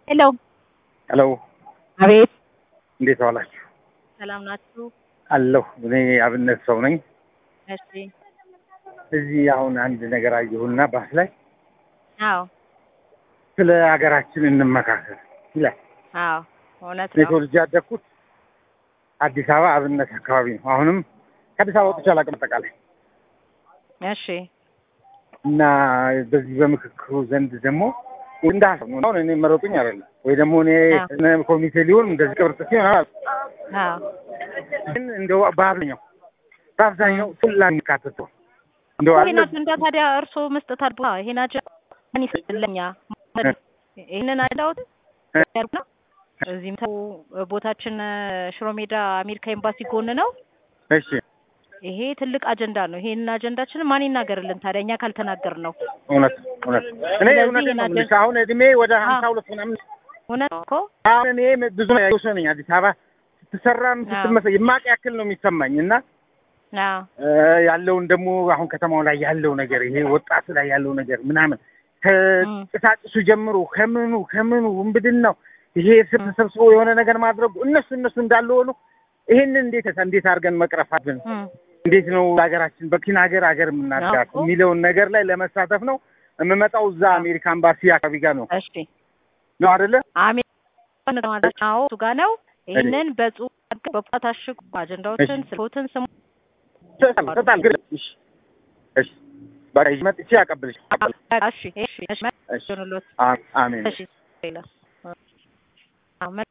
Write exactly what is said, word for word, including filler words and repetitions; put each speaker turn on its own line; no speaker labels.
ሄሎ
ሄሎ
አቤት
እንዴት ዋላችሁ?
ሰላም ናችሁ?
አለሁ። እኔ አብነት ሰው ነኝ።
እሺ
እዚህ አሁን አንድ ነገር አየሁና ባስ ላይ
አዎ
ስለ ሀገራችን እንመካከር ይላል።
አዎ እውነት
እኔ
ነው።
ተወልጄ ያደግኩት አዲስ አበባ አብነት አካባቢ ነው። አሁንም ከአዲስ አበባ ወጥቼ አላውቅም አጠቃላይ
እሺ
እና በዚህ በምክክሩ ዘንድ ደግሞ እንዳሰብ ነው እኔ መረጡኝ አይደለም ወይ ደግሞ እኔ ኮሚቴ ሊሆን እንደዚህ ቅብርጥስ ይሆናል።
አዎ
ግን እንደው በአብዛኛው በአብዛኛው ሁላ የሚካተቱ እንደው
ይሄን አጀንዳ ታዲያ እርሶ መስጠት አድባ ይሄን አጀንዳ ምን ይፈልኛ ይሄንን አዳውት ነው። እዚህም ተው ቦታችን ሽሮ ሜዳ አሜሪካ ኤምባሲ ጎን ነው።
እሺ
ይሄ ትልቅ አጀንዳ ነው። ይሄን አጀንዳችን ማን ይናገርልን ታዲያ እኛ ካልተናገር ነው?
እውነት እውነት እኔ እውነት ነው ልጅ አሁን እድሜ ወደ ሀምሳ ሁለት ምናምን
እውነት እኮ
አሁን እኔ ብዙ ነው ያየሁት ነኝ። አዲስ አበባ ስትሰራም ስትመሰ የማቅ ያክል ነው የሚሰማኝ እና ያለውን ደግሞ አሁን ከተማው ላይ ያለው ነገር ይሄ ወጣት ላይ ያለው ነገር ምናምን ከጭሳጭሱ ጀምሮ ከምኑ ከምኑ ውንብድናው ይሄ ስር ተሰብስቦ የሆነ ነገር ማድረጉ እነሱ እነሱ እንዳለ ሆኖ ይሄንን እንዴት እንዴት አድርገን መቅረፍ አድን እንዴት ነው ሀገራችን በኪና ሀገር ሀገር የምናዳት የሚለውን ነገር ላይ ለመሳተፍ ነው የምመጣው። እዛ አሜሪካ ኤምባሲ አካባቢ ጋር ነው። እሺ ነው አይደለ?
አሜሪካ ነው አዎ እሱ ጋር ነው። ይሄንን በጽሁፍ በፓታሽኩ አጀንዳዎችን ስልኮትን ስሙ
ተጣል ግድ እሺ እሺ ባይ መጥቼ አቀብልሽ።
እሺ እሺ እሺ አሜን። እሺ